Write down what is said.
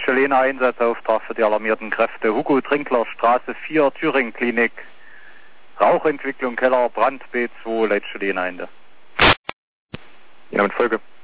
Letzte Einsatzauftrag für die alarmierten Kräfte. Hugo Trinkler, Straße 4, Thüringen Klinik. Rauchentwicklung, Keller, Brand B2, Letzte Ende. Ja, mit Folge.